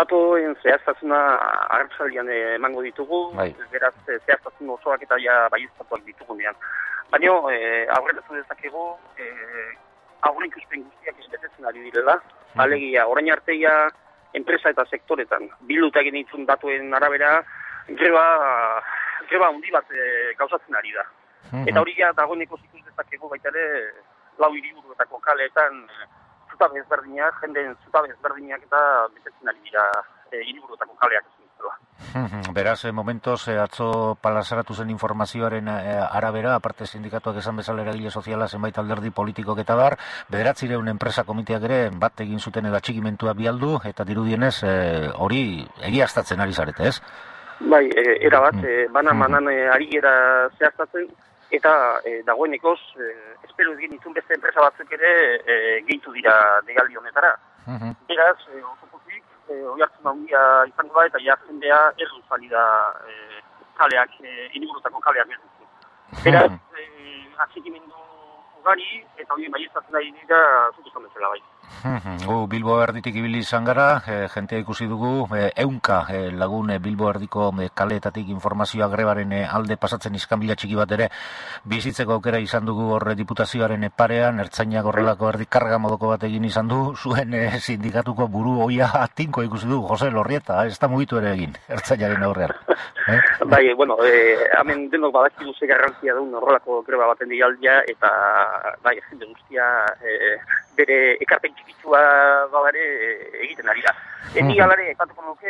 datoen zehaztasuna arratsaldean emango ditugu, beraz zehaztasun osoak eta baieztatuak ditugunean. Baina aurreratu dezakegu aurreikuspen guztiak ez betetzen ari direla, alegia orain arteia enpresa eta sektoretan bilduta egin dituen datuen arabera greba handi bat gauzatzen ari da. Eta hori dagoeneko ikus dezakegu baita ere 4 hiriburuetako kaleetan zutabe ezberdinak, jendeen zutabe ezberdinak eta betetzen ari dira hiriburuetako kaleak ezin zela. Beraz, momentoz, atzo plazaratu zen informazioaren arabera, aparte sindikatuak esan bezala eragile soziala zenbait alderdi politikok eta bar, 900 enpresa komiteak ere bat egin zuten edo atxikimentua bialdu, eta dirudienez hori egiaztatzen ari zarete, ez? Bai, erabat, banan ari gara zehaztatzen, eta dagoenekoz, espero egin ditun beste enpresa batzuk ere gehitu dira deialdi honetara. Beraz, oso pozik, oihartzun handia izango da, eta jendea erdu zali da kaleak, hiriburutako kaleak berduzu. Beraz, atxikimendu ugari, eta hori baieztatzen ari dira zuk esan bezala bai. Bilbo erditik ibili izan gara, jentea ikusi dugu, 100 lagun Bilbo erdiko kaleetatik informazioa grebaren alde pasatzen iskanbila txiki bat ere bizitzeko aukera izan dugu horre diputazioaren parean, ertzainak horrelako erdi karga modoko bat egin izan du, zuen sindikatuko buru oia tinko ikusi du, Jose Lorrieta, ez da mugitu ere egin, ertzainaren aurrean. Bai, bueno, hemen denok badakigu ze garrantzia duen horrelako greba baten dialdia, eta bai, jende guztia bere ekarpen txikitsua badare egiten ari da. Ni alare ipatuko nuke,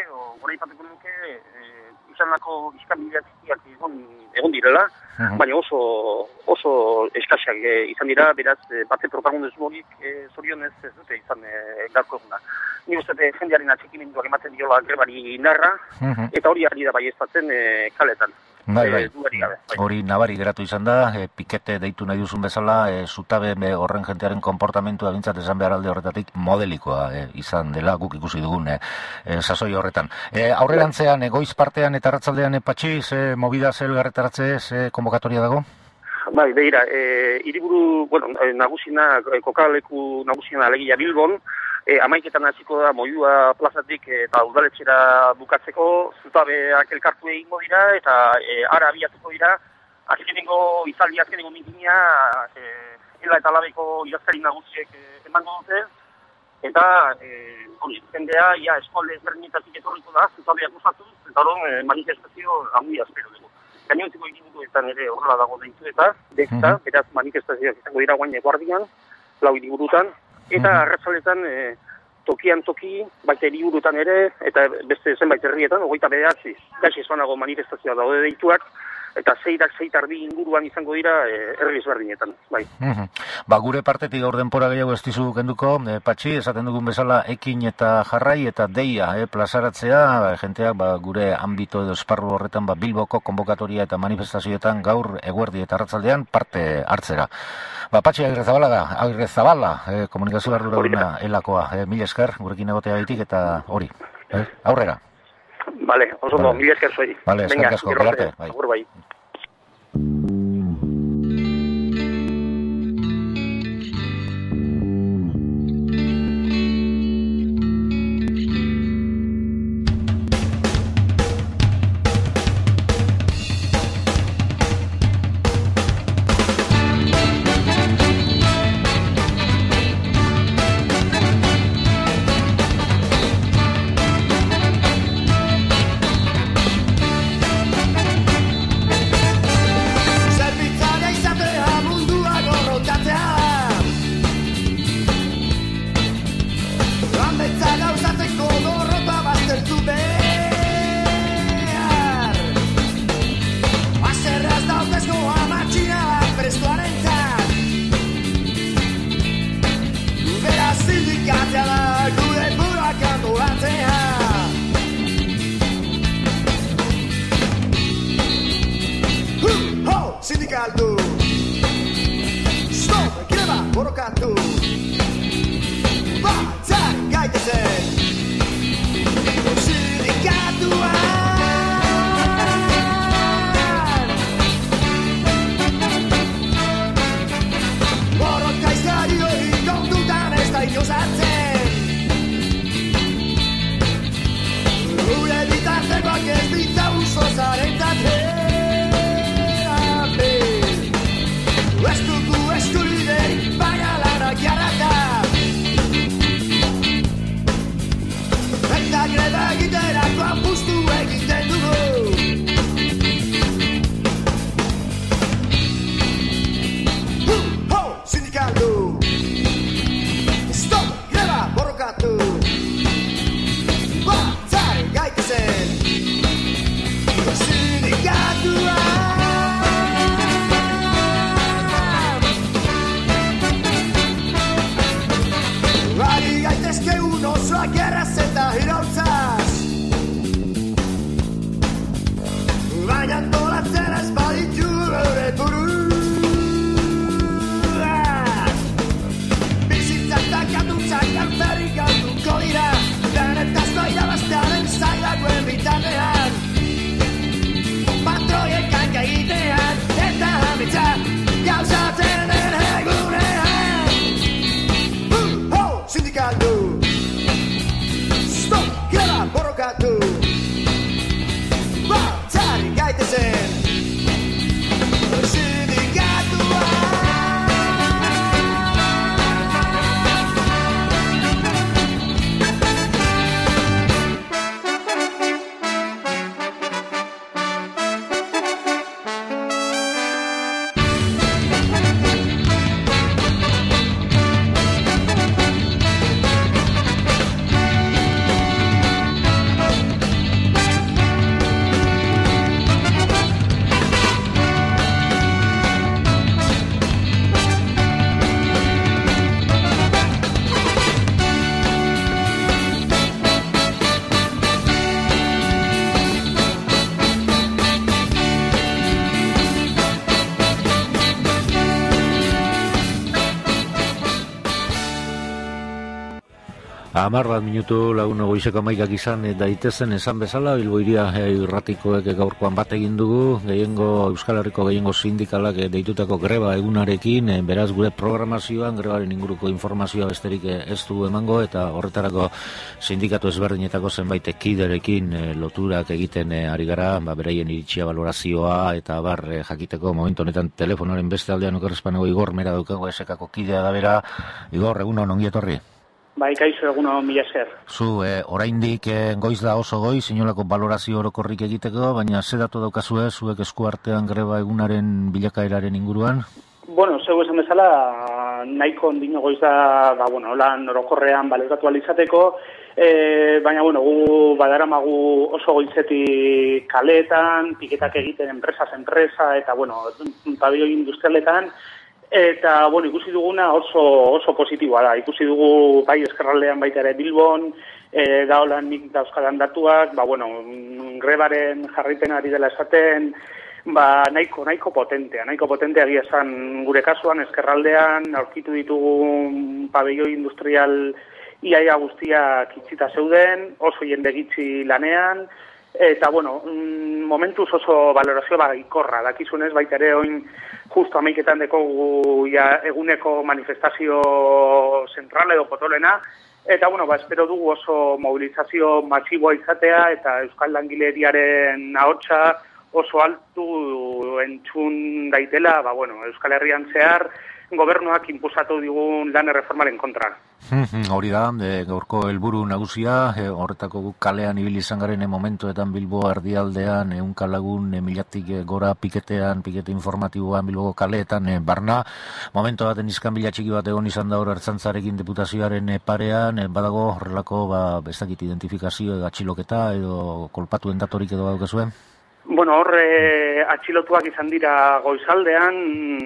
izanako iskanbila txikiak egon direla, baina oso eskasak izan dira, beraz, bate protagonismo horik zorionez ez dute izan gaurko eguna. Ni uste jendearen atxikimenduak ematen diola grebari narra, eta hori ari da baieztatzen kaletan. Bai. Hori nabari geratu izan da, pikete deitu nahi duzun bezala, zutabe horren jentearen konportamentua bintzat esan behar alde horretatik modelikoa izan dela guk ikusi dugun sasoi horretan. Aurrerantzean, goiz partean eta arratsaldean patxi, ze movida, ze elgarretaratze, ze konbokatoria dago? Bai, behira, hiriburu, nagusina, kokaleku nagusina alegia Bilbon, 11etan hasiko da Moyua plazatik eta udaletxera bukatzeko, zutabeak elkartu egingo dira eta ara abiatuko dira azkenengo mitina Ela eta Labeko idazkari nagusiek emango dute eta jendea eskualde ezberdinetatik etorriko da zutabeak usatuz eta hori manifestazio handia espero dugu. Gainontzeko hiriburuetan ere horrela dago deitu eta beraz manifestazioak izango dira guain eguardian, 4 hiriburutan. Eta arratsaletan tokian toki, baita hiriburutan ere, eta beste zenbait herrietan, 29, gaixi esanago manifestazioa daude deituak, eta 6:30 inguruan izango dira herri ezberdinetan, bai. Gure partetik gaur denbora gehiago ez dizu kenduko, Patxi, esaten dugun bezala ekin eta jarrai eta deia plazaratzea, jenteak gure ambito edo esparru horretan Bilboko konbokatoria eta manifestazioetan gaur eguerdi eta arratsaldean parte hartzera. Patxi, Agirrezabala, komunikazio arduraduna elakoa, mila esker, gurekin egotea gaitik eta hori, aurrera. Vale, oso mila esker zuei. Vale, eskerrik asko, gelarte. Bai. 10 minutu lagun goizeko 11 izan daitezen esan bezala, Bilbo Hiria irratikoek gaurkoan bat egin dugu, Euskal Herriko gehiengo sindikalak deitutako greba egunarekin, beraz gure programazioan grebaren inguruko informazioa besterik ez du emango, eta horretarako sindikatu ezberdinetako zenbait kiderekin loturak egiten ari gara, beraien iritsia valorazioa, eta jakiteko momentu honetan telefonoaren beste aldean okerrezpanago Igor Mera daukago esekako kidea da bera. Igor, egunon, ongi etorri. Bai, kaixo, egunon, mila esker. Zu, oraindik goiz da oso goiz, inolako valorazio orokorrik egiteko, baina ze datu daukazue, zuek eskuartean greba egunaren bilakaeraren inguruan? Bueno, zeu esan bezala, nahiko ondino goiz da, lan orokorrean baloratu alizateko, baina, gu badaramagu oso goizetik kaleetan, piketak egiten enpresa, eta, pabilo industrialetan, eta, ikusi duguna oso positiboa da. Ikusi dugu bai Ezkerraldean baita ere Bilbon, daolan nik dauzkadan datuak, grebaren jarriten ari dela esaten, nahiko potentea egia esan gure kasuan, Ezkerraldean, aurkitu ditugu pabelloi industrial iaia guztiak itxita zeuden, oso jende gitxi lanean, eta, momentuz oso valorazio ikorra, dakizunez baita ere oin justo 11etan dekogu eguneko manifestazio zentral edo potolena, eta, espero dugu oso mobilizazio masiboa izatea, eta Euskal Langileriaren ahotsa oso altu entzun daitela, Euskal Herrian zehar, gobernuak inpusatu digun lan erreformaren kontra. Hori da, gaurko helburu nagusia, horretako guk kalean ibili izan garen momentuetan Bilbo erdialdean, 100 lagun milatik gora pikete informatiboan Bilboko kaleetan barna. Momentu baten iskanbila txiki bat egon izan da hor Ertzaintzarekin diputazioaren parean, badago horrelako, bestakit identifikazio edo atxiloketa edo kolpatuen datorik edo badukazuen? Horre atxilotuak izan dira goizaldean,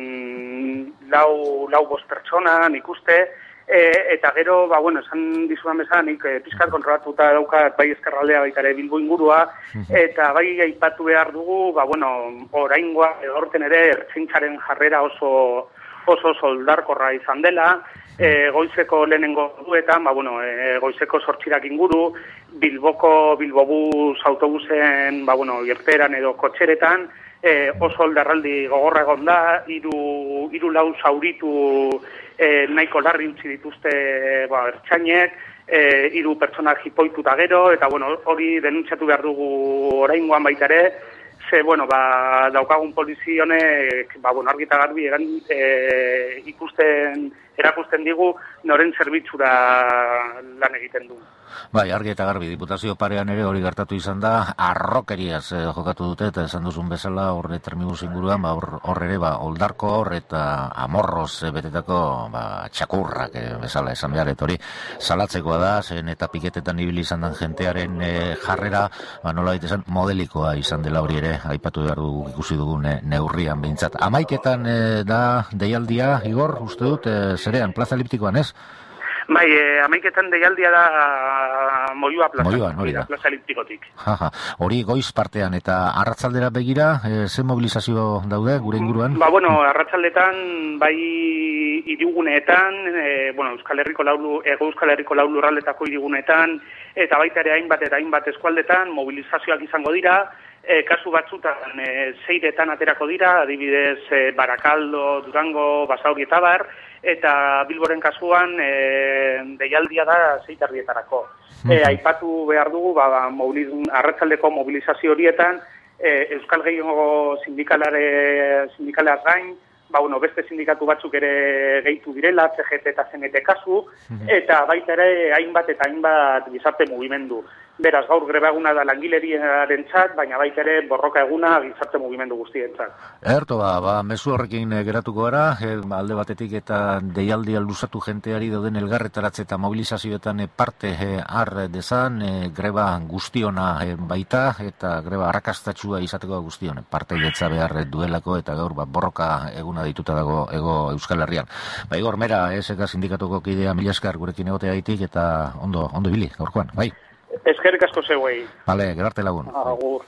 lau bost pertsona ikuste, eta gero, esan dizudan bezala, nik pizkat kontrolatuta daukat bai Ezkerraldea baita ere Bilbo ingurua, eta bai aipatu behar dugu, oraingoa, horten ere Ertzaintzaren jarrera oso soldarkorra izan dela, goizeko lehenengo duetan, goizeko 8 inguru, Bilbobus autobusen, irteeran edo kotxeretan, oso oldarraldi gogorra egon da, hiru lau zauritu nahiko larri utzi dituzte ertzainek, 3 pertsona jipoituta gero, eta hori denuntziatu behar dugu oraingoan baita ere, ze, daukagun polizionek, argi eta garbi erakusten digu noren zerbitzura lan egiten du. Bai, argi eta garbi, diputazio parean ere hori gertatu izan da, arrokeriaz jokatu dute, eta esan duzun bezala horre termibus inguruan, hor ere, oldarko hor eta amorroz betetako txakurrak bezala esan behar, hori salatzekoa da, zen eta piketetan ibili izan den jentearen jarrera, nola baita modelikoa izan dela hori ere, aipatu behar dugu ikusi dugun neurrian behintzat. 11etan da deialdia, Igor, uste dut, zerean, plaza eliptikoan, ez? Bai, 11etan deialdia da Moyua plaza eliptikotik. Hori goiz partean eta arratsaldera begira, ze mobilizazio daude gure inguruan? Arratsaldetan bai hiriguneetan, Euskal Herriko lau lurraldetako hiriguneetan, eta baita ere hainbat eskualdetan mobilizazioak izango dira, kasu batzutan 6etan aterako dira, adibidez Barakaldo, Durango, Basauri eta bar, eta Bilboren kasuan deialdia da 6:30. Aipatu behar dugu, arratsaldeko mobilizazio horietan, Euskal Gehiengo sindikalaz gain, beste sindikatu batzuk ere gehitu direla, CGT eta CNT kasu, eta baita ere hainbat gizarte mugimendu. Beraz, gaur greba eguna da langileriarentzat, baina baita ere borroka eguna gizarte mugimendu guztientzat. Erto, mezu horrekin geratuko gara, alde batetik eta deialdia luzatu jenteari dauden elgarretaratze eta mobilizazioetan parte har dezan, greba guztiona baita, eta greba arrakastatxua izateko guztion, parte iretza behar duelako, eta gaur borroka eguna dituta dago ego Euskal Herrian. Igor Mera, eseka sindikatuko kidea, mila esker gurekin egotea gaitik, eta ondo ibili, gaurkoan, bai? Eskerrik asko zeuei. Bale, gerarte lagun. Agur.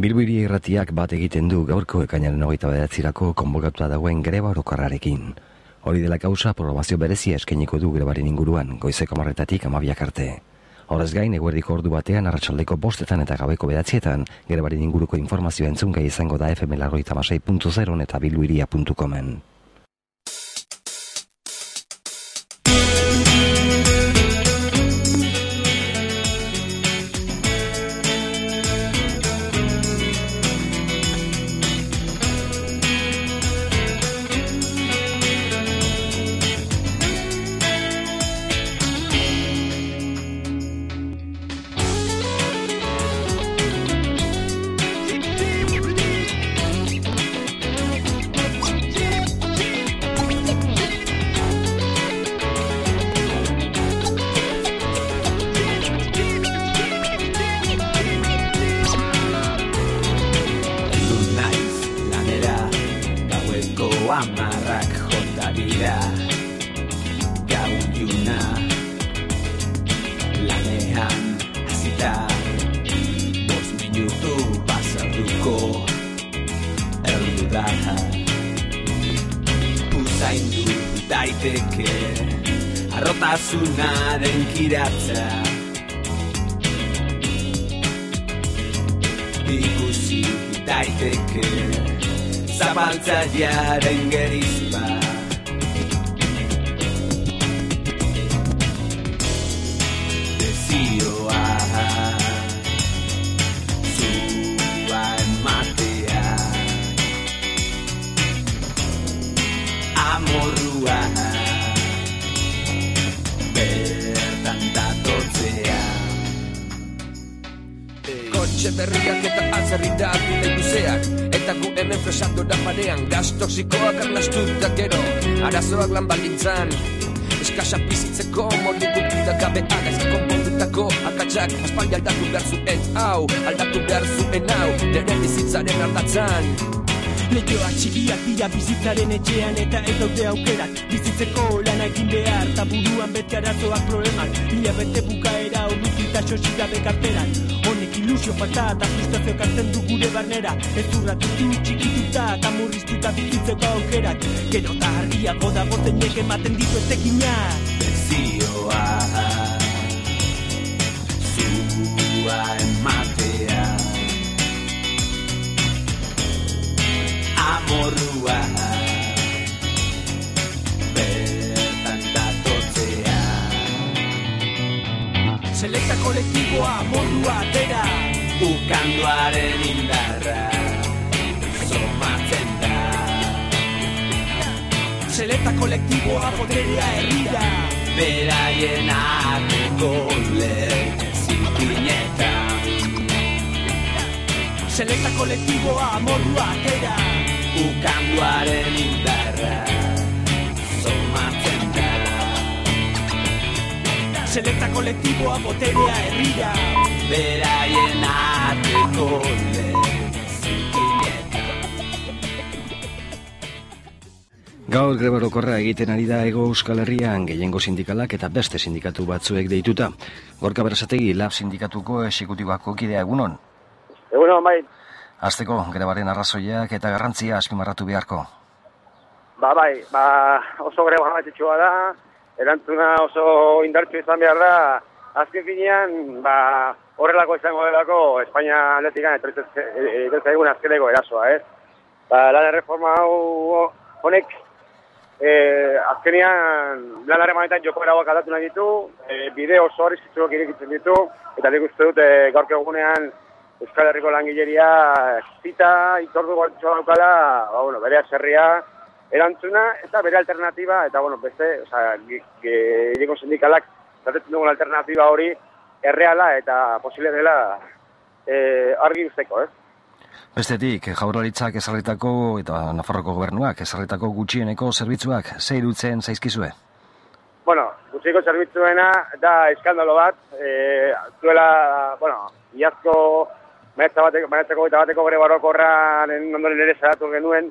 Bilbo Hiria Irratiak bat egiten du gaurko ekainaren 29 konbokatua dagoen greba orokorrarekin. Hori dela kausa, programazio berezia eskainiko du grebaren inguruan, goizeko 10:00 12:00 arte. Horrez gain, eguerdiko ordu batean, arratsaldeko 5:00 eta gabeko 9:00 grebaren inguruko informazioa entzungai izango da FM 96.0 eta bilbohiria.comen. Arrotasunaren kiratza ikusi daiteke zabaltzailearen gerizpa desioa zua ematea amorrua Kotxe berriak eta atzerriak bide luzeak eta gu hemen fresando da parean gas toxikoak arnastuta gero arazoak lan baldintzan eskasa bizitzeko modu guztiak gabeak gaizki konpondutako akatsak aspaldi aldatu behar zuen aldatu behar zuen nire bizitzaren ardatzan Leioak txikiak dira bizitzaren etxean eta ez daude aukerak bizitzeko lana egin behar eta buruan bete arazoak problemak hilabete bukaera urrutita xoxirabe karteran honek ilusio falta eta frustrazio kartzen du gure barnera ez urratutu txikituta eta murriztuta bizitzeko aukerak gero eta argiago dago zeinek ematen ditu etekina Desioa zua ematea amorrua bertan datotzea Selekta kolektiboa amorrua atera ukanduaren indarra somatzen da Selekta kolektiboa boterea herrira beraien arteko zikinetan Selekta kolektiboa amorrua atera ukanduaren indarra somatzen da Selekta kolektiboa boterea herrira beraien arteko Gaur greba orokorra egiten ari da Hego Euskal Herrian gehiengo sindikalak eta beste sindikatu batzuek deituta. Gorka Berasategi, LAB sindikatuko esekutibako kidea egunon? Egunon, bai. Azteko, grebaren arrazoiak eta garrantzia azpimarratu beharko. Bai, oso greba garrantzitsua da, erantzuna oso indartsu izan behar da, azken finean, horrelako izango delako Espainia atletikan etortzen egun azkeneko erasoa, ez? Lan erreforma honek, azkenean lan harremanetan joko eragoak aldatu nahi ditu, bide oso arriskitsuak irekitzen ditu, eta nik uste dut gaurko egunean Euskal Herriko langileria zita itordu garrantzitsua daukala, bere aserria erantzuna eta bere alternatiba, eta beste, gehiengo sindikalak zatetzen dugun alternatiba hori erreala eta posible dela argi usteko, ez? Bestetik, Jaurlaritzak ezarritako eta Nafarroko gobernuak ezarritako gutxieneko zerbitzuak ze iruditzen zaizkizue? Gutxieneko zerbitzuena da eskandalo bat, duela, iazko maiatzeko eta bateko greba orokorraren ondoren ere salatu genuen,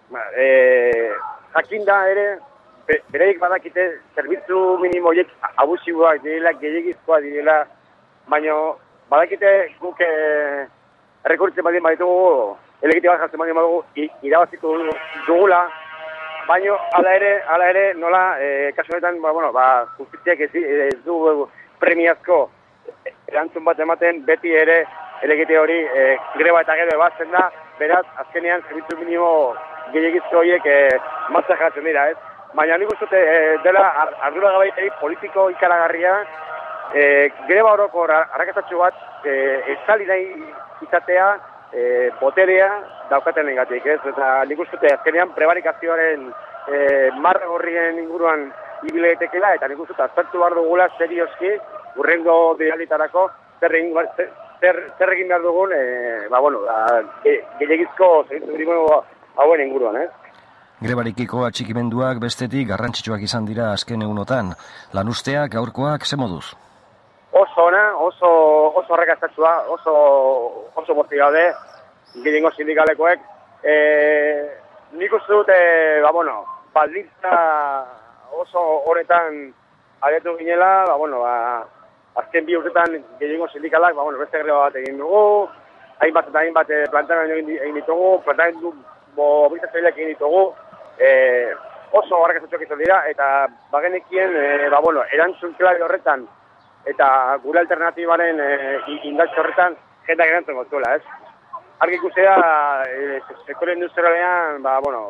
jakinda ere, bereik badakite zerbitzu minimoiek abusiboak direla, gehiagizkoak direla, baina badakite guk errekurritzen badien baditugu, elegitiba jartzen badien badugu, irabaziko dugula, baina hala ere, nola, kasu honetan, justiziak ez du premiazko erantzun bat ematen, beti ere elegite hori greba eta gero ebazten da, beraz, azkenean, zerbitzu minimo gehiagizko horiek martxan jartzen dira, ez? Baina nik uste dela ardura gabaiteri politiko ikaragarria, greba horoko arrakastatxo bat estali nahi izatea, boterea daukaten negatik, ez? Eta nik uste azkenean prebarikazioaren marra gorrien inguruan ibile daitekela, eta nik uste aztertu behar dugula serioski, urrengo dialitarako, zer egin behar dugun, gehiagizko zerbitzu minimo hauen inguruan, ez? Grebarikiko atxikimenduak bestetik garrantzitsuak izan dira azken egunotan. Lanuzteak, gaurkoak, ze moduz? Oso ona, oso arrakastatua, oso borti gaude, gehiengo sindikalekoek. Nik uste dut, baldintza oso horretan aretu ginela, azken bi urtetan gehiengo sindikalak, beste greba bat egin dugu, hainbat planteamendu egin ditugu, planteamendu mobilizatzaileak egin ditugu, oso arrakastatxoak izan dira, eta bagenekien, erantzun klabe horretan, eta gure alternatibaren indartze horretan, jendak erantzun gotuela, ez? Argi ikusea, sektore industrialean,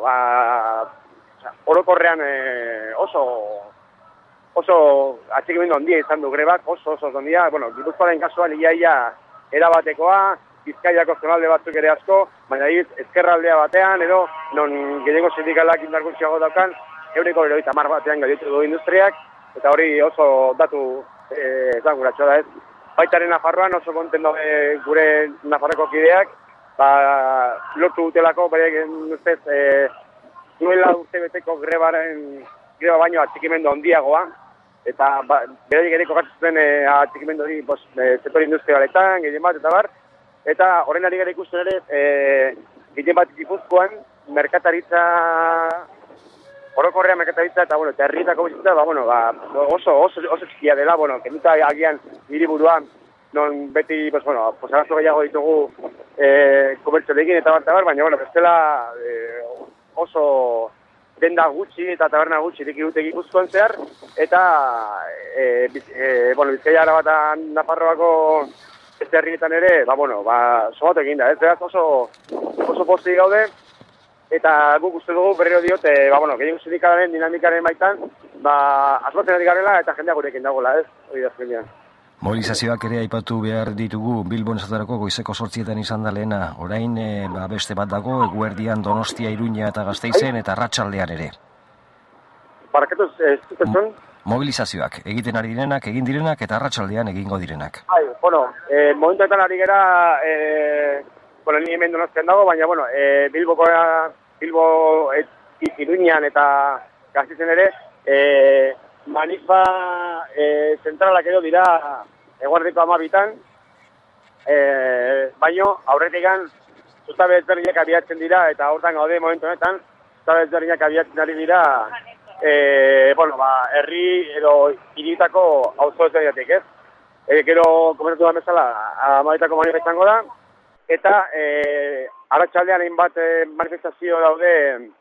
orokorrean oso atxikimendu handia izan du grebak, oso handia, Gipuzkoaren kasuan iaia erabatekoa, Bizkaiako zonalde batzuk ere asko, baina ezkerraldea batean, edo non gehiago sindikalak indar gutxiago daukan, eureko 70 batean gaitu du industriak, eta hori oso datu esanguratxoa da ez. Baitaren Nafarroan oso konten daude gure Nafarroko kideak, lortu dutelako, bere ustez, duela urte beteko greba baino atxikimendu handiagoa, eta bere geriko gartzen atxikimendu hori sektore industrialetan, gehien bat, eta bar, eta horren ari gara ikusten ere, gehien bat Gipuzkoan, merkataritza, orokorrean merkataritza, eta herrietako bizitza, oso txikia dela, kenduta agian hiriburuan, non beti, arazo gehiago ditugu komertzioekin eta bar, baina, bestela oso denda gutxi eta taberna gutxi ireki dute Gipuzkoan zehar, eta Bizkaia Araba Nafarroako beste herrietan ere, somatu egin da, ez beraz oso pozik gaude, eta guk uste dugu berriro diot, gehiago sindikalaren dinamikaren baitan, asmatzen ari garela eta jendea gurekin dagoela, ez? Hori da azkenean. Mobilizazioak ere aipatu behar ditugu Bilbon esaterako goizeko 8 izan da lehena. Orain beste bat dago, eguerdian Donostia, Iruña eta Gasteizen eta arratsaldean ere. Barakatuz, ez duten? Mobilizazioak, egiten ari direnak, egin direnak eta arratsaldean egingo direnak. Momentuetan ari gara, ni hemen Donostian dago, baina, Bilbo Iruñan eta Gasteizen ere, manifa zentralak edo dira eguerdiko 12an, baino aurretikan zutabe ezberdinak abiatzen dira, eta hortan gaude momentu honetan, zutabe ezberdinak abiatzen ari dira, herri edo hirietako auzo ezberdinatik, ez? Gero komentatu da bezala, 12ako manifa izango da, eta arratsaldean hainbat manifestazio daude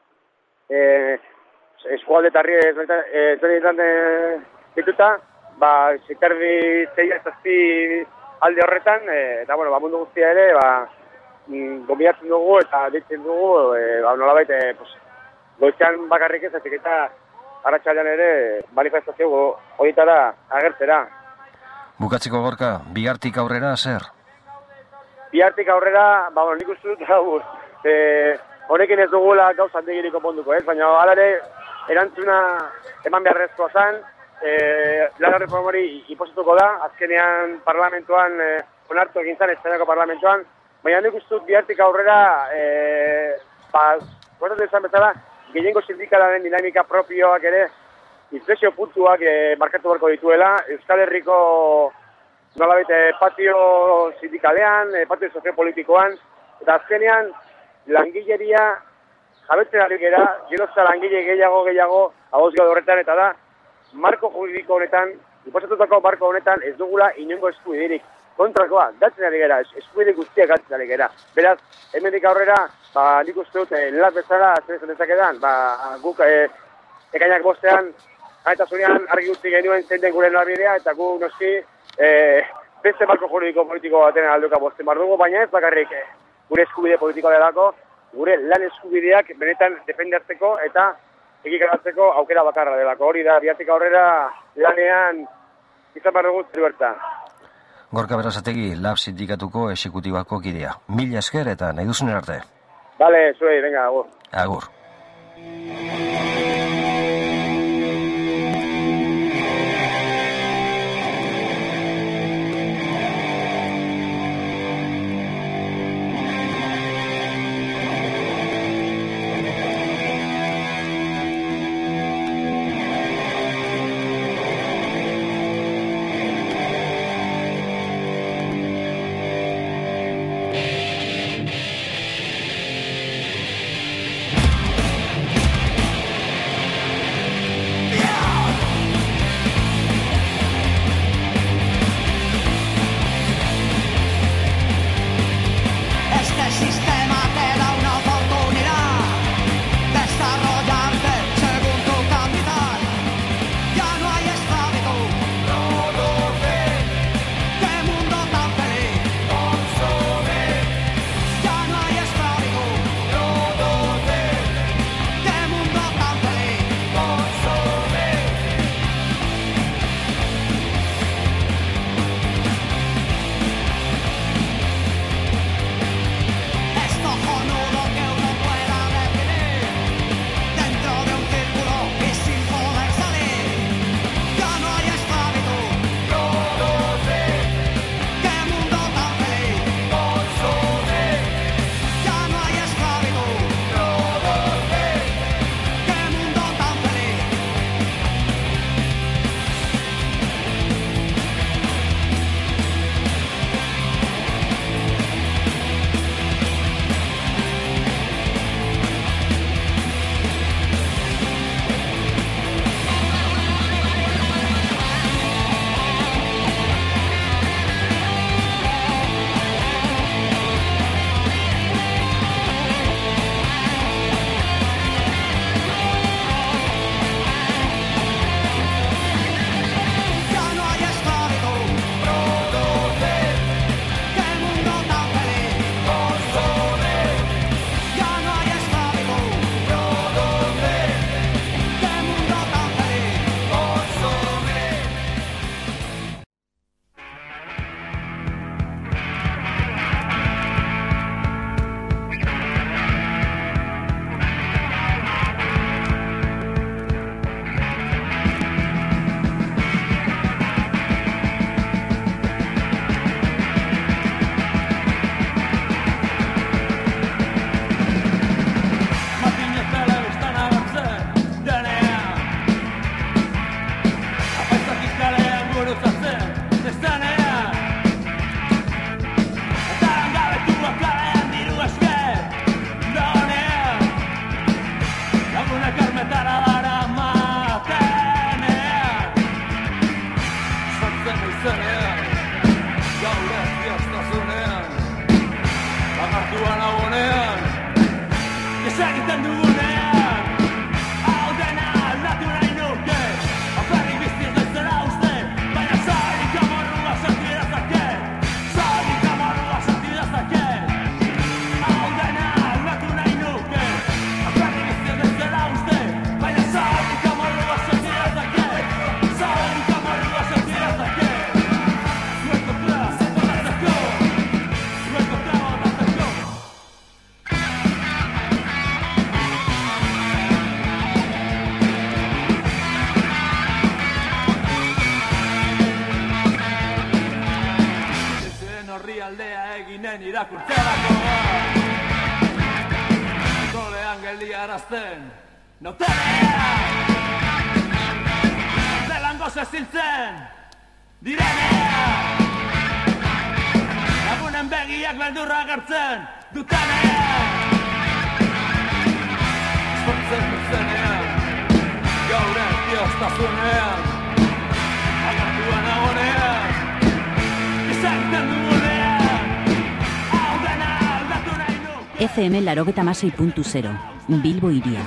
eskualde eta herri ezberdinetan dituta, sekardi 6-7 alde horretan, eta mundu guztia ere, gomiatzen dugu eta ditzen dugu, nolabait, goizean bakarrik ez, eta arratsaldean ere manifestazio horietara agertzera. Bukatzeko Gorka, bihartik aurrera zer? Bihartik aurrera, nik uste dut, honekin ez dugula gauza handigirik konponduko, ez? Baina hala ere, erantzuna eman beharrezkoa zen, lan reforma hori inposatuko da, azkenean parlamentuan, onartu egin zen, Espainiako parlamentuan, baina nik uste dut bihartik aurrera, guardatzen izan bezala, gehiengo sindikalaren dinamika propioak ere, inflexio puntuak markatu beharko dituela, Euskal Herriko nolabait patio sindikalean, patio soziopolitikoan, eta azkenean langileria jabetzen ari gera, gerozta langile gehiago agozgau horretan, eta da, marko juridiko honetan, inposatutako marko honetan ez dugula inongo eskubiderik. kontrakoa, galtzen ari gara, eskubide guztiak galtzen ari gara. Beraz, hemendik aurrera, nik uste dut, lat bezala, zer esan dezakedan, guk ekainak bostean, gaitasunean argi utzi genuen zein den gure norabidea, eta gu noski beste marko juridiko politiko baten alduka bosten bar dugu, baina ez bakarrik gure eskubide politikoa delako, gure lan eskubideak benetan defendatzeko eta egikaratzeko aukera bakarra delako. Hori da, bihartik aurrera lanean izan bar dugu zerberta. Gorka Berasategi, LAB sindikatuko exekutibako kidea. Mila esker eta nahi duzunen arte. Bale, zuei, venga, agur. Agur. irakurtzerako Zolean geldiarazten notenean Zelango zeziltzen direnean Lagunen begiak beldurra agertzen dutenean Zortzen duzenean Gaur dioztazunean Agartuan agonean Izagiten du FM 96.0, Bilbo iria.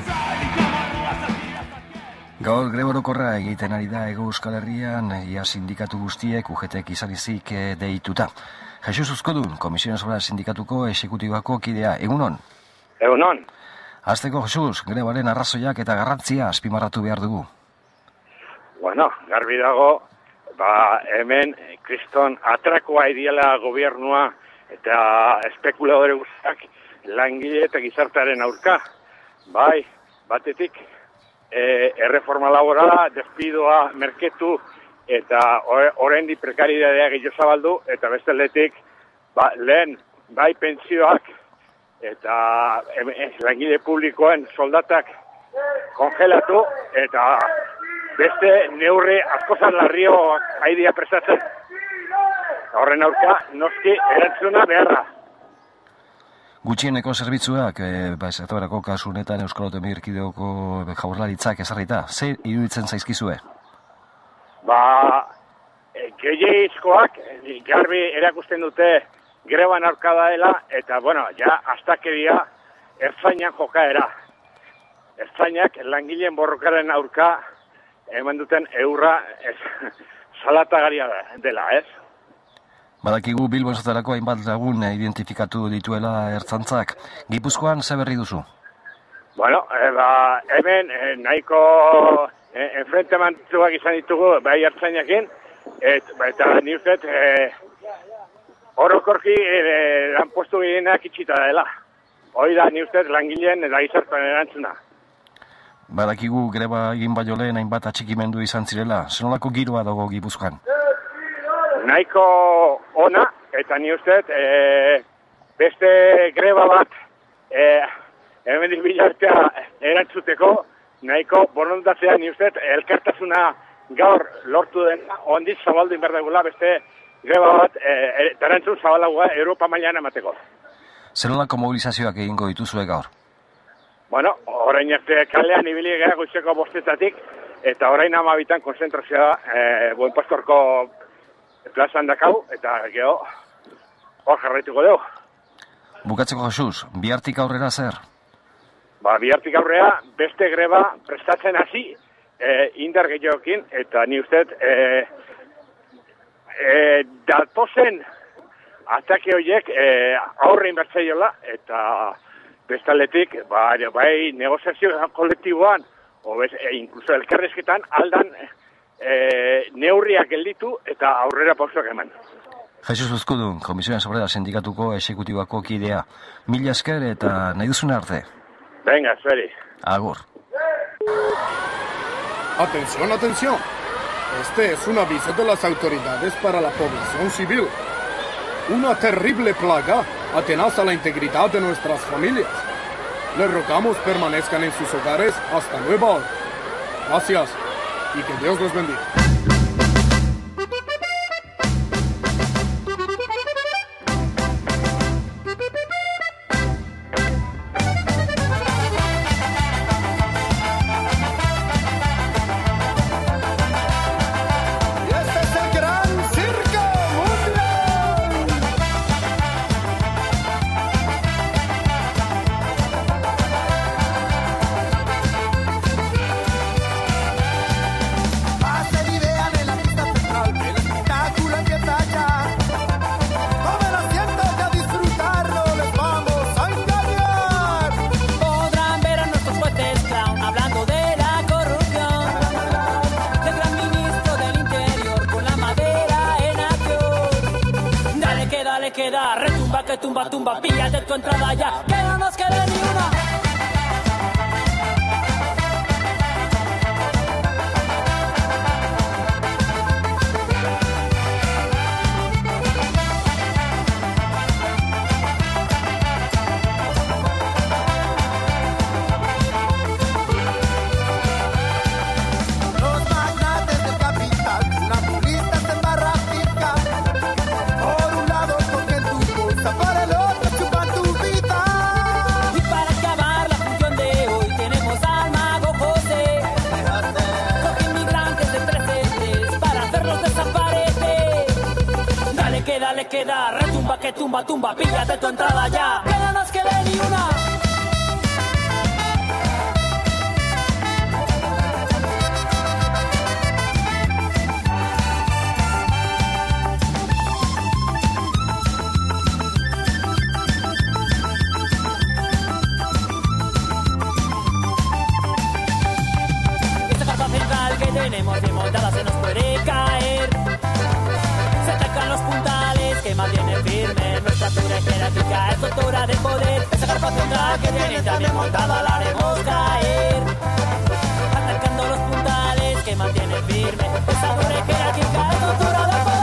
Gaur greba orokorra egiten ari da Hego Euskal Herrian, ia sindikatu guztiek UGTek izan ezik deituta. Jesus Uzkodun, Komisioen Sobera Sindikatuko Exekutibako kidea, egunon? Egunon. Azteko, Jesus, grebaren arrazoiak eta garrantzia azpimarratu behar dugu. Bueno, garbi dago, hemen kriston atrakoa idiela gobernua eta espekuladore guztiak langile eta gizartearen aurka. Bai, batetik, erreforma laborala, despidoa, merketu, eta oraindik prekaridadea gehiago zabaldu, eta besteletik, lehen, bai pentsioak, eta langile publikoen soldatak kongelatu, eta beste neurri askosan larrioak haidia prestatzen. Horren aurka, noski, erantzuna beharra. Gutxieneko zerbitzuak, zertarako kasu honetan Euskal Autonomia Erkidegoko Jaurlaritzak ezarrita, zer iruditzen zaizkizue? Gehiagizkoak garbi erakusten dute greban aurka daela, eta, astakeria ertzainak jokaera. Ertzainak langileen borrokaren aurka eman duten eurra salatagaria dela, ez? Badakigu Bilbon zaterako hainbat lagun identifikatu dituela ertzantzak. Gipuzkoan ze berri duzu? Hemen nahiko enfrentementuak izan ditugu bai ertzainakin, eta ni ustez orokorki lanpostu gehienak itxita dela. Hoi da ni ustez langileen eta gizartean erantzuna. Badakigu greba egin baino lehen hainbat atxikimendu izan zirela. Zenolako giroa dago Gipuzkoan? Nahiko ona, eta ni ustez, beste greba bat hemen bilartea erantzuteko, nahiko borondatzea ni ustez, elkartasuna gaur lortu den, ondiz zabaldu inberdegula beste greba bat, erantzun zabalagoa Europa mailan emateko. Zenolako mobilizazioak egingo dituzue gaur? Orain arte kalean ibili gara goizeko 5:00 eta orain 12:00 konzentrazioa Buen Pastorko plazan dakau, eta geho, hor jarraituko dugu. Bukatzeko, Jesus, bihartik aurrera zer? Bihartik aurrera beste greba prestatzen hasi indar gehiokin, eta ni ustez datozen atake horiek aurre inbertzaiola, eta bestaletik, bai negoziazio kolektiboan, inkluso elkarrezketan, aldan neurriak gelditu eta aurrera pausoak eman. Jesus Uzkodun, Komisioen Sobera Sindikatuko Exekutibako kidea. Mila esker eta nahi duzun arte. Venga, zueri. Agur. Atención, atención. Este es un aviso de las autoridades para la población civil. Una terrible plaga atenaza la integridad de nuestras familias. Les rogamos permanezcan en sus hogares hasta nueva orden. Gracias. Y que Dios los bendiga. Queda, retumba que tumba, píllate tu entrada ya, que no nos quede ni una. Por el otro chupan tu vida. Y para acabar que tumba, tumba, píllate tu entrada ya. Que no nos quede ni una. Que tenemos bien montada se nos puede caer. Se atacan los puntales que mantienen firme nuestra altura jerárquica, estructura de poder. Esa carpa central que tienen también montada la haremos caer. Atacando los puntales que mantienen firme esa altura jerárquica, estructura de poder.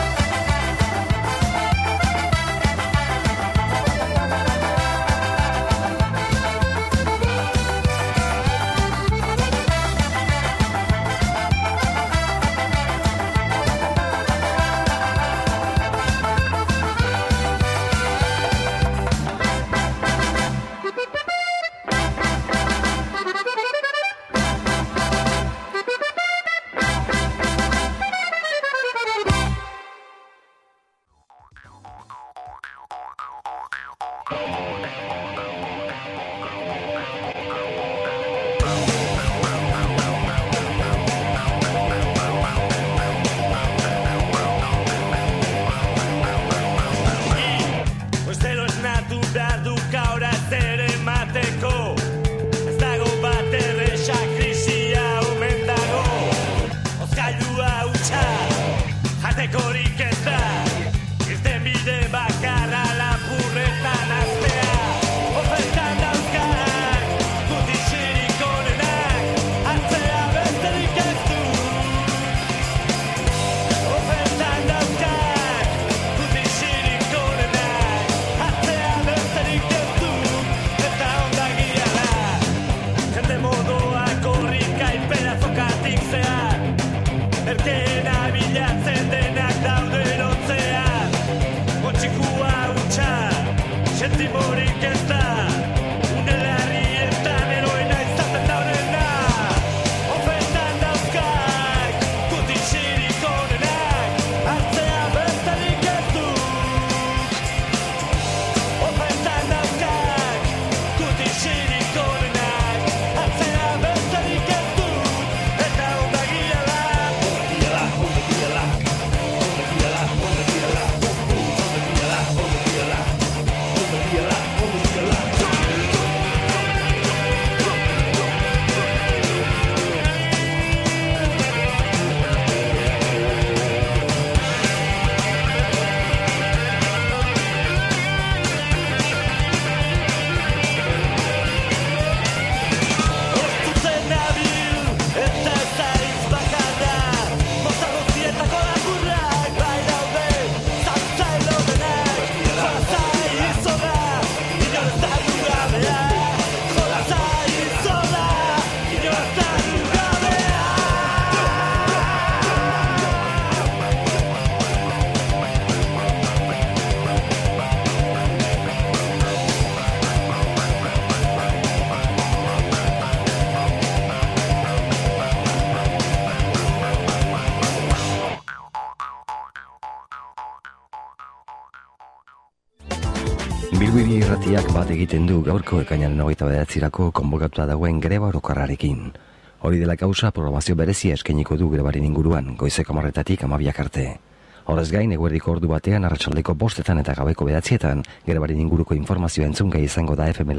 Bilbiri irratiak bat egiten du gaurko ekainaren 29-rako konbokatua dagoen greba orokorrarekin. Hori dela kausa programazio berezia eskainiko du grebaren inguruan, goizeko 10:00 12:00 arte. Horrez gain, eguerdiko ordu batean, arratsaldeko 5:00 eta gaueko 9:00 grebaren inguruko informazioa entzungai izango da FM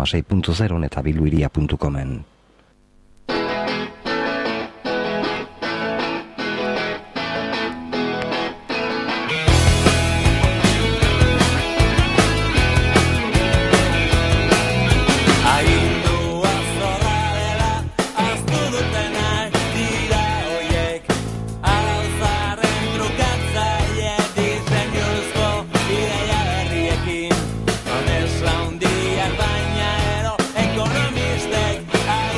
96.0 eta bilbiria.comen. Ekonomistek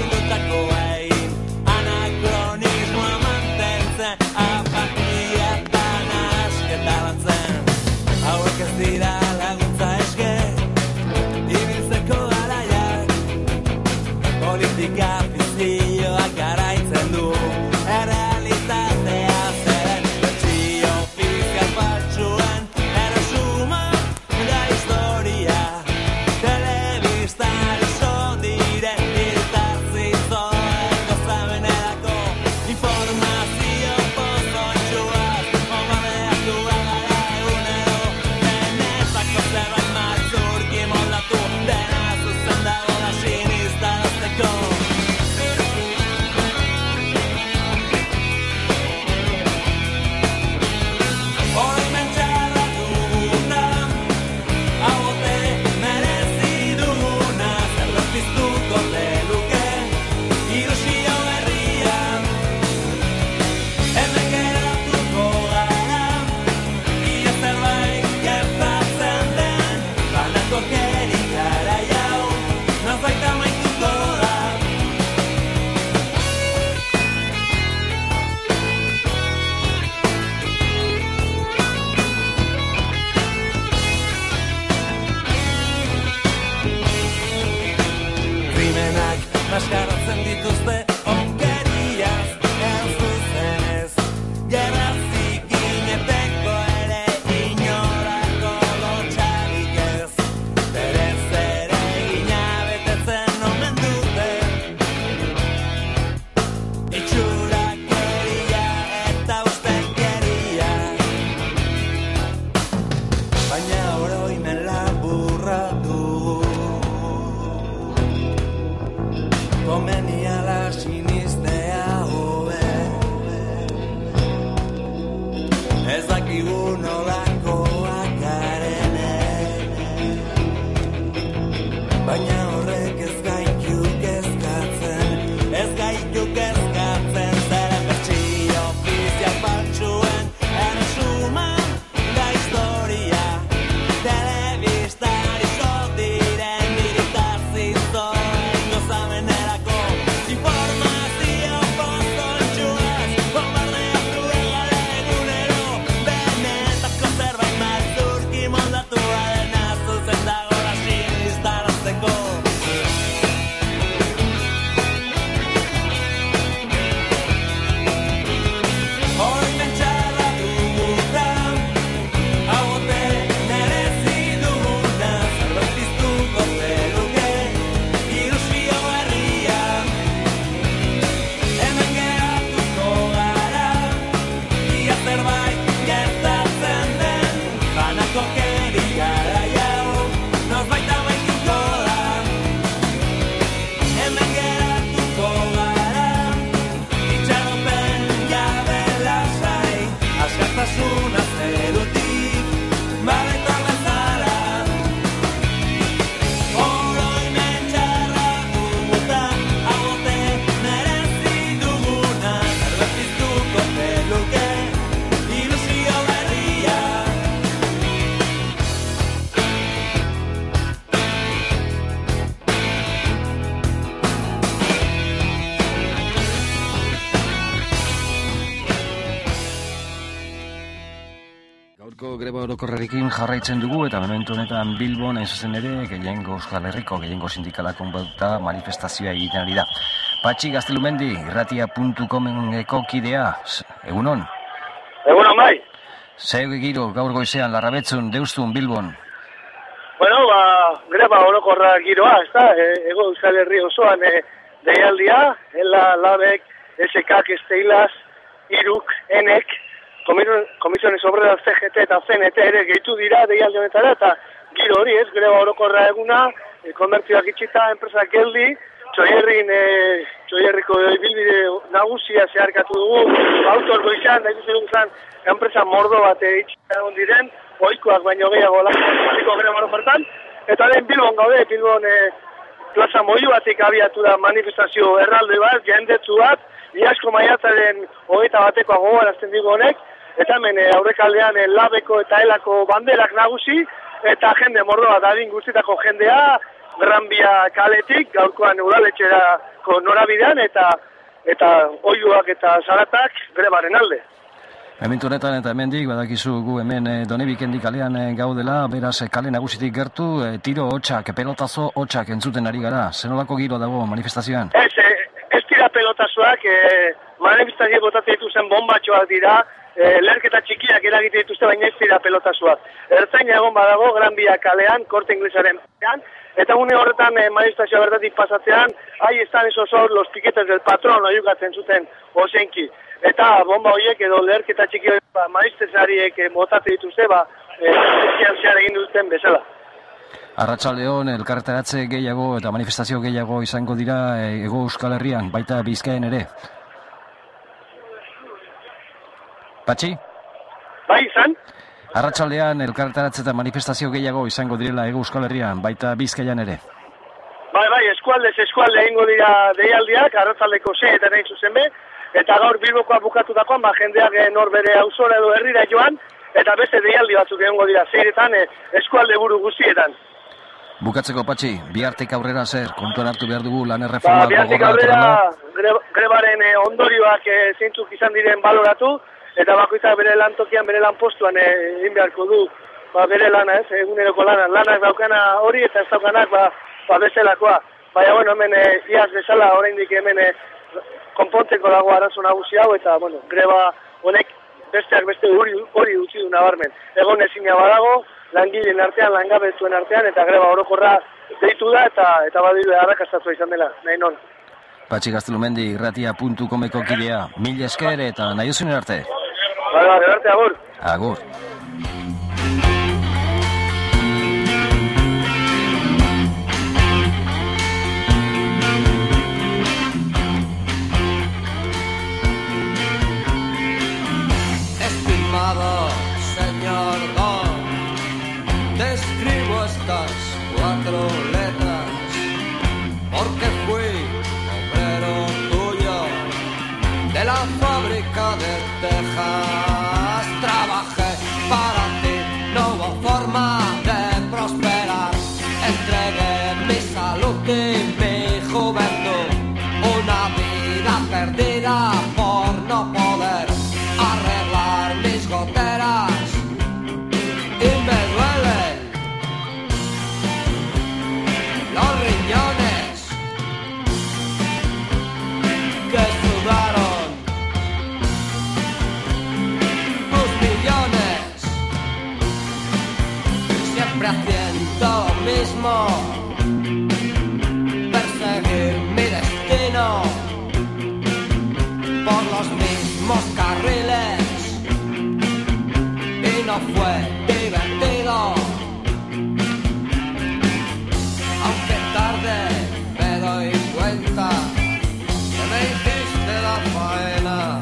Gaurko greba orokorrarekin jarraitzen dugu eta momentu honetan Bilbon hain zuzen ere gehiengo Euskal Herriko gehiengo sindikala konbauta manifestazioa egiten ari da. Patxi Gaztelumendi, irratia.comeko kidea, egunon? Egunon bai. Zer giro gaur goizean Larrabetzun, Deustun, Bilbon? Bueno, greba orokorra giroa, ez da, Ego Euskal Herri osoan deialdia, Labek, SKak, Esteilas, Iruk, Enek, Komisiones Obreras CGT eta CNT ere gehitu dira deialdi honetara, eta giro hori ez, greba orokorra eguna, komertzioak itxita, enpresak geldi, Txoierriko ibilbide nagusia zeharkatu dugu, autor goizan, da ikusi dugu zan, enpresa mordo bat itxita egon diren, ohikoak baino gehiago lako greba orokortan, eta den Bilbon gaude, Bilbon plaza moiu batik abiatu da manifestazio erralde bat, jendetzu bat, iasko maiatzaren 21 gogoarazten digu honek, eta hemen aurrekaldean Labeko eta Elako banderak nagusi, eta jende mordo bat adin guztietako jendea, Gran Bia kaletik, gaurkoan udaletxerako norabidean, eta oiuak eta zaratak grebaren alde. Hementu honetan eta hemendik, badakizu gu hemen Donebikendik kalean gaudela, beraz kale nagusitik gertu, tiro hotxak, pelotazo hotxak entzuten ari gara. Zenolako giro dago manifestazioan? Ez dira pelotazoak, manifestazio botatzen dituzen bombatxoak dira, leherketa txikiak eragite dituzte, baina ez dira pelotazoak. Ertzaina egon badago, Gran Bia kalean, Korte Inglesaren pean, eta une horretan manifestazioa bertatik pasatzean, ahi estan esos los piquetes del patrón oiukatzen zuten ozenki. Eta bomba horiek edo leherketa txiki manifestariek botatzen dituzte, zehar egin duten bezala. Arratsaldeon elkarretaratze gehiago eta manifestazio gehiago izango dira Hego Euskal Herrian, baita Bizkaian ere. Patxi? Bai, izan? Arratsaldean elkarretaratze eta manifestazio gehiago izango direla Hego Euskal Herrian, baita Bizkaian ere. Bai, eskualde egingo dira deialdiak, arratsaldeko 6 nahi zuzen be, eta gaur Bilbokoa bukatutakoan, jendeak norbere auzora edo herrira joan, eta beste deialdi batzuk egongo dira 6etan eskualde buru guztietan. Bukatzeko, Patxi, bihartik aurrera zer, kontuan hartu behar dugu lan erreforma gogorra. Bihartik aurrera grebaren ondorioak zeintzuk izan diren baloratu, eta bakoitzak bere lan tokian, bere lan postuan egin beharko du bere lana, eguneroko lanak daukana hori eta ez daukanak bezalakoa. Baina, hemen iaz bezala, oraindik hemen konpontzeko dago arazo nagusi hau, eta, greba honek besteak beste hori utzi du nabarmen. Egon ezina badago, langileen artean, langabetuen artean, eta greba orokorra deitu da, eta badiru arrakastatua izan dela, nahi non. Patxi Gaztelumendi, irratia.comeko kidea, mil esker eta nahi duzunen arte. Bale, arte, agur. Agur. Estimado señor Don, te escribo estas 4 letras porque fui obrero tuyo de la fábrica de Texas. Trabajé para ti, no hubo forma de prosperar. Entregué mi salud y mi juventud, una vida perdida por no poder arreglar mis goteras y me duelen los riñones que sudaron tus millones, siempre haciendo lo mismo, perseguir mi destino por los mismos carriles y no fue divertido, aunque tarde me doy cuenta que me hiciste la faena.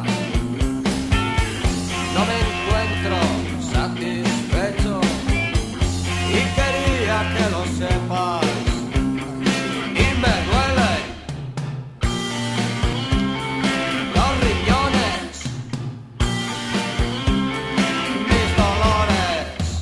No me encuentro satisfecho y quería que lo sepas y me duele los riñones, mis dolores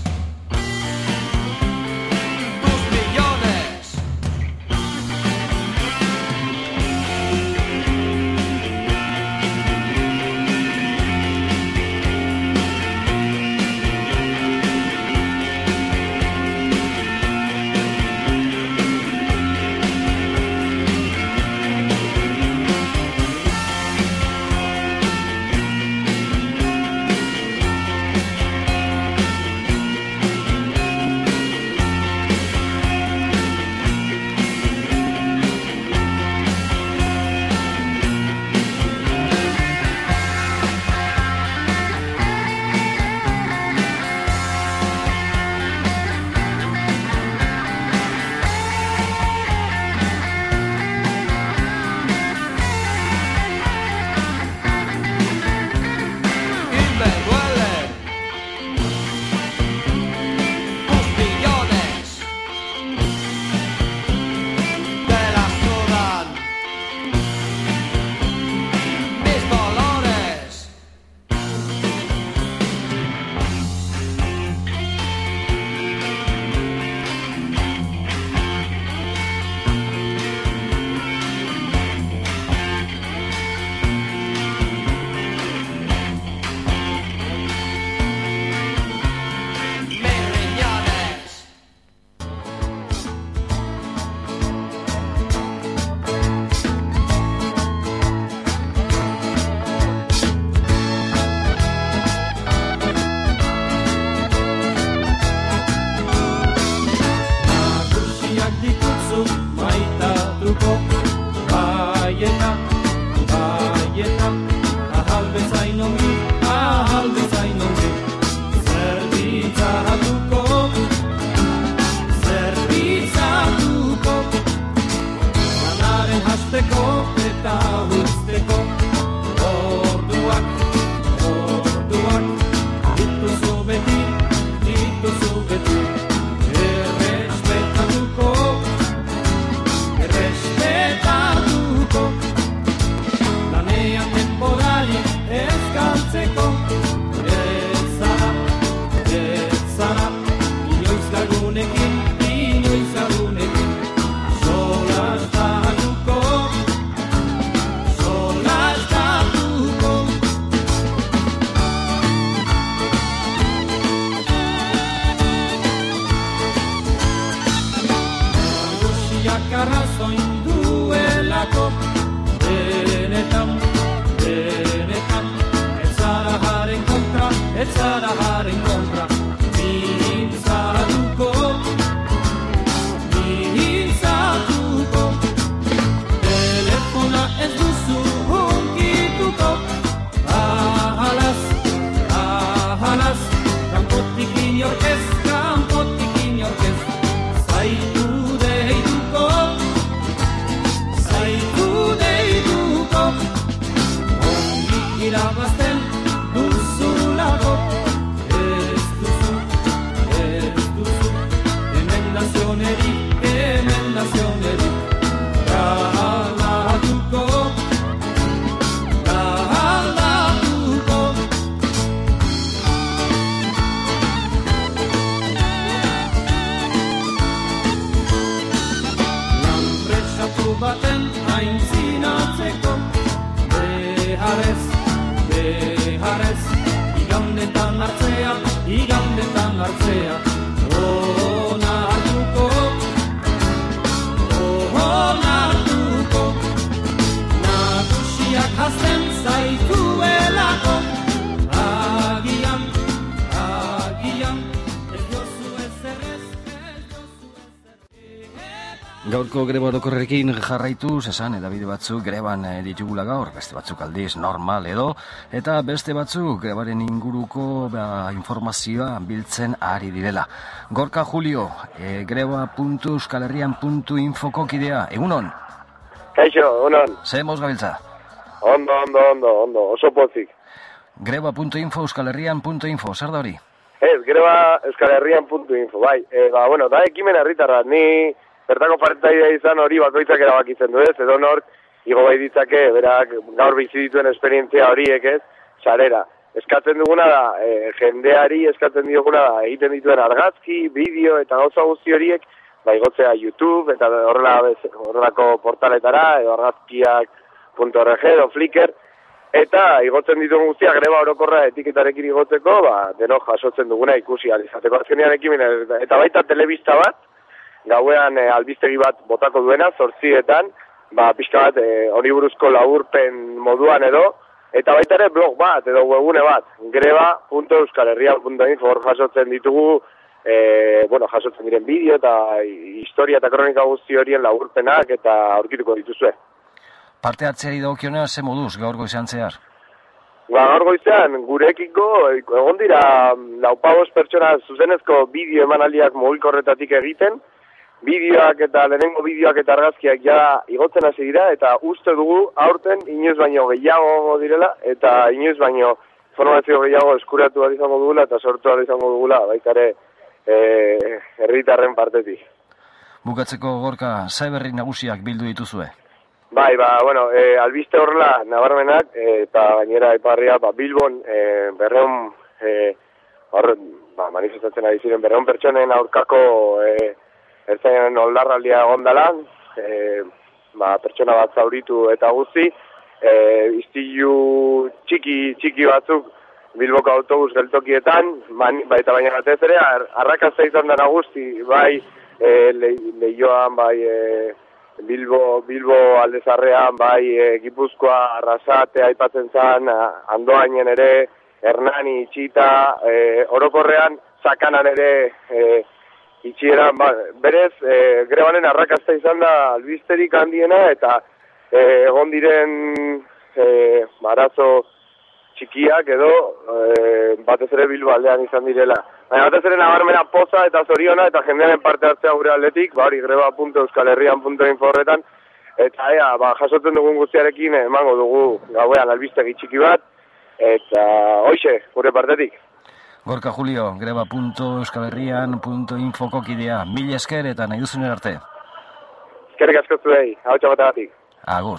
beharrez, igandetan hartzea, ona hartuko, nagusiak hazten zaituelako, agian, ez jozu ezerrez. Gaurko greba orokorrekin jarraituz, esan edabide batzuk greban ditugula gaur, beste batzuk aldiz normal edo, eta beste batzuk grebaren inguruko informazioa biltzen ari direla. Gorka Julio, greba.euskalherrian.infoko kidea, egunon? Kaixo, egunon. Ze moz gabiltza? Ondo, oso pozik. Greba.info, euskalherrian.info, zer da hori? Ez, greba euskalherrian.info, bai. Bueno, da ekimen herritarra, ni bertako partaidea izan hori bakoitzak erabakitzen du ez, edo nork igo bai ditzake, berak gaur bizi dituen esperientzia horiek ez, sarera. Eskatzen duguna da, jendeari eskatzen dioguna da, egiten dituen argazki, bideo eta gauza guzti horiek, igotzea YouTube eta horrelako portaletara, edo argazkiak.org edo Flickr, eta igotzen dituen guztiak greba orokorra etiketarekin igotzeko, denok jasotzen duguna ikusi alizateko. Azkenean ekimen, eta baita telebista bat, gauean albistegi bat botako duena, 8:00, pixka bat hori buruzko laburpen moduan edo, eta baita ere blog bat edo webgune bat, greba.euskalherrian.info, hor jasotzen ditugu, jasotzen diren bideo eta historia eta kronika guzti horien laburpenak eta aurkituko dituzue. Parte hartzeari dagokionez, ze moduz gaur goizean zehar? Gaur goizean, gurekiko, egon dira 4-5 pertsona zuzenezko bideo emanaldiak mugikorretatik egiten, bideoak eta lehenengo bideoak eta argazkiak ja igotzen hasi dira, eta uste dugu aurten inoiz baino gehiago direla, eta inoiz baino informazio gehiago eskuratu ahal izango dugula, eta sortu ahal izango dugula, baitare herritarren partetik. Bukatzeko Gorka, ze berri nagusiak bildu dituzue? Albiste horrela nabarmenak, eta gainera aiparria, Bilbon manifestatzen ari ziren 200 pertsonen aurkako ertzainen oldarraldia egondala, pertsona bat zauritu eta guzti, istilu txiki batzuk Bilboko autobus geltokietan, eta baina batez ere, arrakazta izan da nagusi, Leioan, Bilbo aldezarrean, Gipuzkoa, Arrasate aipatzen zen, Andoainen ere, Hernani, Itxita, orokorrean, Sakanan ere, itxieran, berez, grebanen arrakazta izan da albisterik handiena, eta egon diren arazo txikiak edo batez ere Bilbo aldean izan direla. Baina batez ere nabarmena poza eta zoriona eta jendearen parte hartzea gure aldetik, greba.euskalherrian.info horretan, eta jasotzen dugun guztiarekin emango dugu gauean albistegi txiki bat, eta hoxe, gure partetik. Gorka Julio, greba.euskalherrian.info kokidea, mila esker eta nahi duzunen arte. Eskerrik asko zuei, hau txabatagatik. Agur.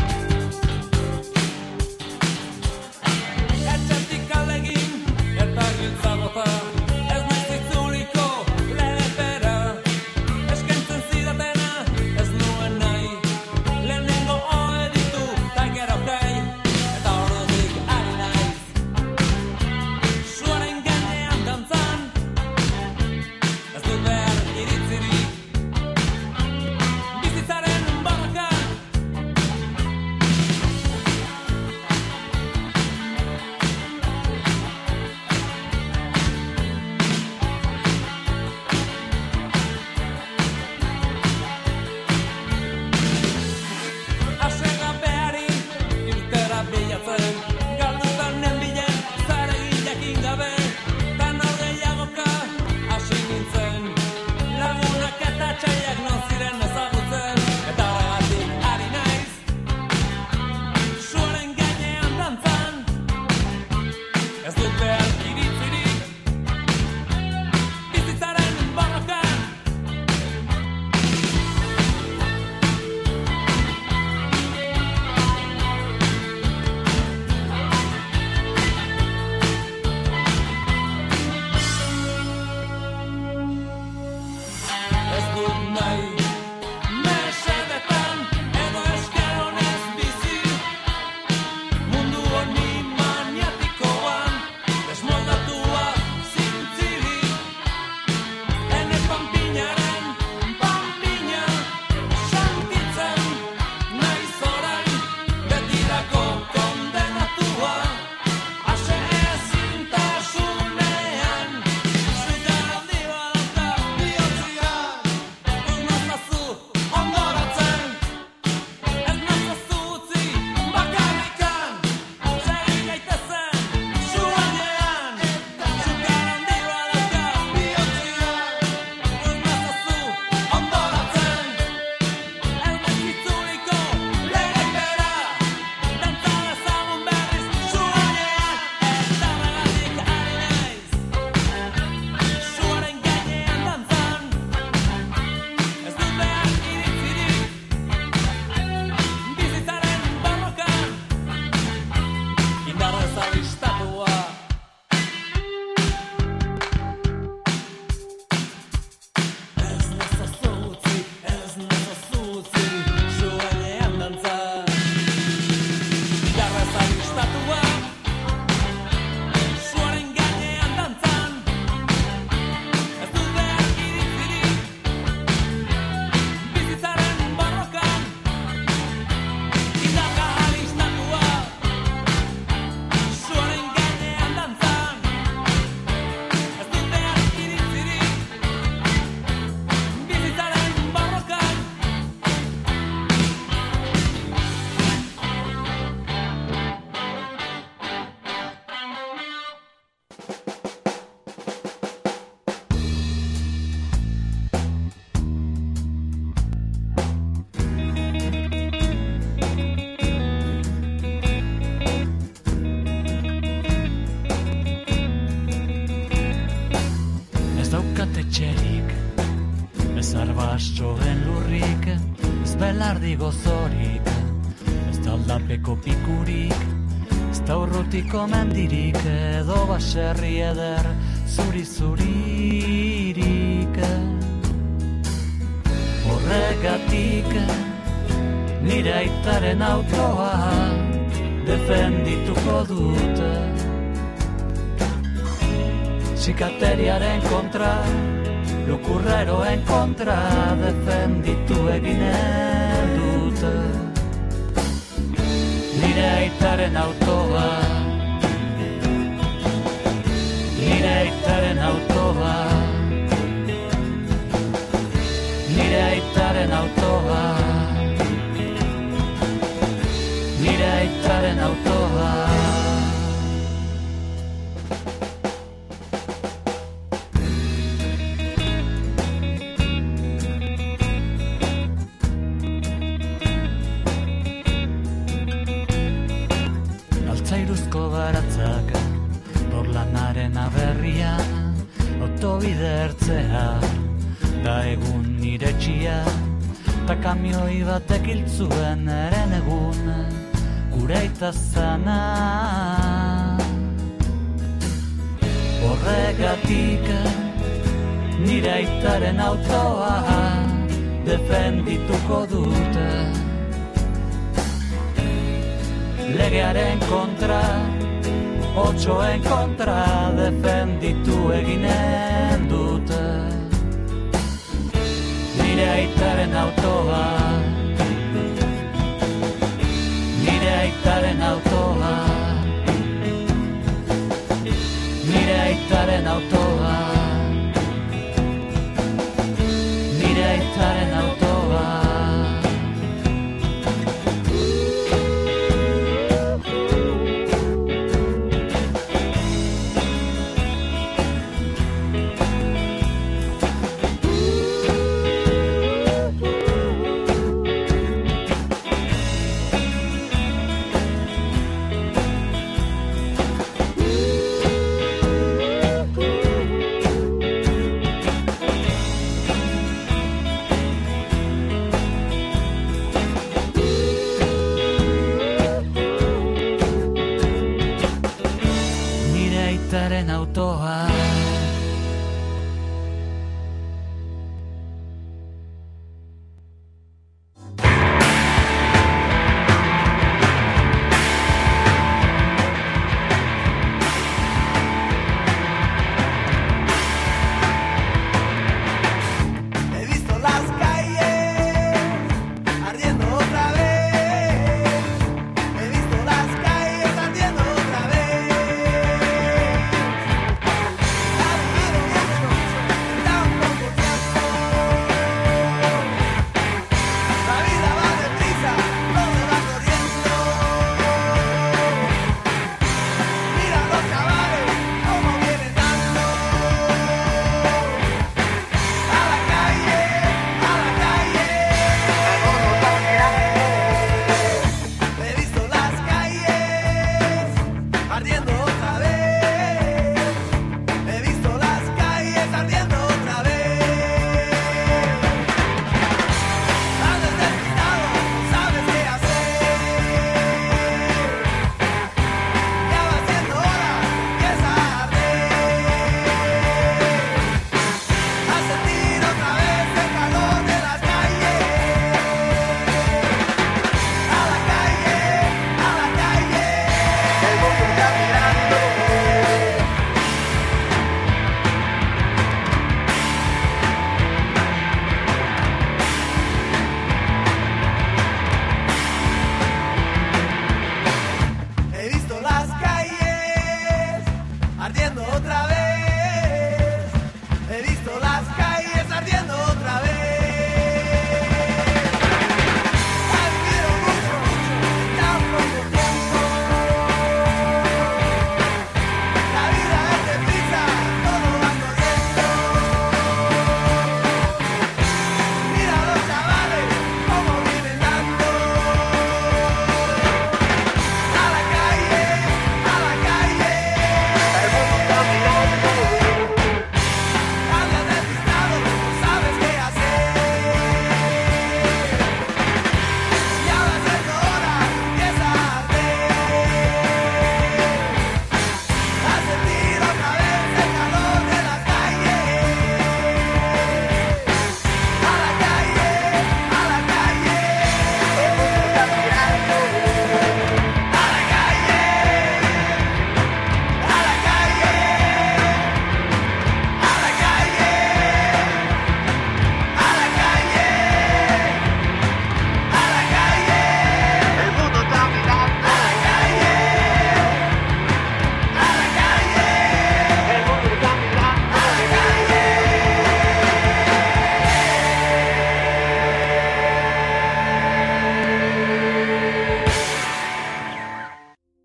Etxetik alegin eta dut nahi. Mesedetan edo esker honez bizi, mundu honi maniatikoan desmoldatua zintzili. Ene panpinaren panpina santitzen naiz orain, betirako kondenatua. Ase ezintasunean zuka handi badauka bihotzian. Ez nazazu ondoratzen, ez nazazu utzi bakarrikan. Segi gaitezen zu gainean, zuka handi badauka bihotzian. Ez nazazu ondoratzen, ez nezitzuliko legeikera. Dantza dezagun berriz zu gainean, eta horregatik ari naiz zuaren gainean dantzan. Ez dut behar iritzirik bizitzaren borrokan, indarrez alistatua. Ez nazazu utzi zu gainean dantzan. Indarrez alistatua, zuaren gainean dantzan. Ez dut behar iritzirik bizitzaren borrokan, indarra alistatua, zuaren gainean dantzan. Ez dut behar iritzirik bizitzaren borrokan. Ez daukat etxerik, ez arbastroen lurrik, ez belardi gozorik, ez da aldapeko pikurik, ez da urrutiko mendirik, edo baserri eder zuri-zuririk. Horregatik nire aitaren autoa defendituko dut. Sikateriaren kontra, lukurreroen kontra defenditu eginen dut. Nire aitaren autoa, nire aitaren autoa, nire aitaren autoa, nire aitaren autoa. Altzairuzko baratzak, porlanaren aberrian, autobide ertzea, da egun iretsia, ta kamioi batek hiltzuen eren egun, gure aita zana. Horregatik nire aitaren autoa defendituko dute. Legearen kontra, otsoen kontra defenditu eginen